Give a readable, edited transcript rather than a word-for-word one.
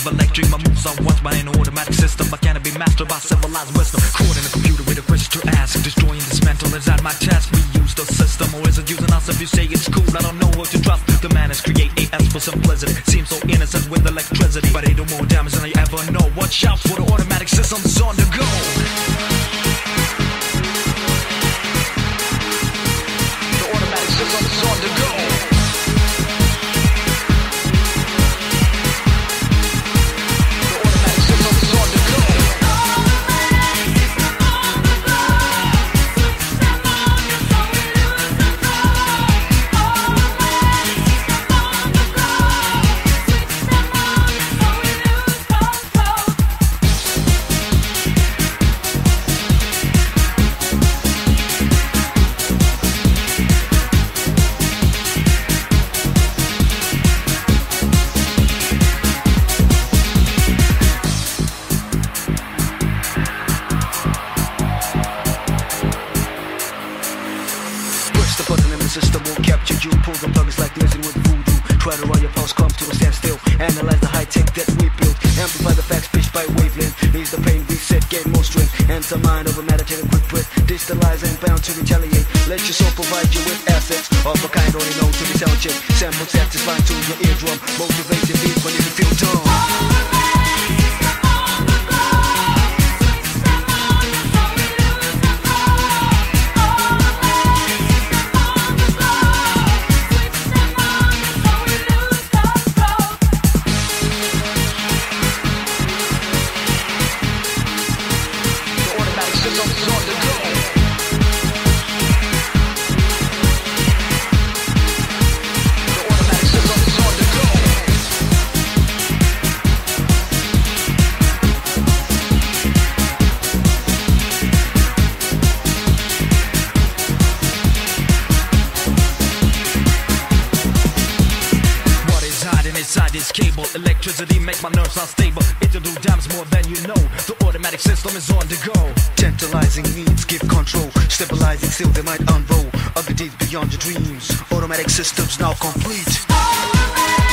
of electric. My moves are watched by an automatic system. I cannot be mastered by civilized wisdom. Caught in a computer with a question to ask. Destroying this mental, is that my task? We use the system, or is it using us? If you say it's cool, I don't know who to trust. The man is create AS for simplicity. Seems so innocent with electricity, but they do more damage than you ever know. Watch out for the automatic systems on the go. The automatic systems on the go. System won't capture you. Pull the plug, it's like messing with voodoo. Try to run your pulse, come to a standstill. Analyze the high tech that we built. Amplify the facts, pitched by wavelength. Ease the pain, reset, gain more strength. Enter mind over meditating quick breath. Digitalize and bound to retaliate. Let your soul provide you with assets of a kind only known to be sound check. Sample satisfying to your eardrum. Motivate your beat when you feel dumb. Inside this cable, electricity make my nerves unstable. It'll do damage more than you know. The automatic system is on the go. Tantalizing needs give control. Stabilizing still they might unroll. Other deeds beyond your dreams. Automatic systems now complete.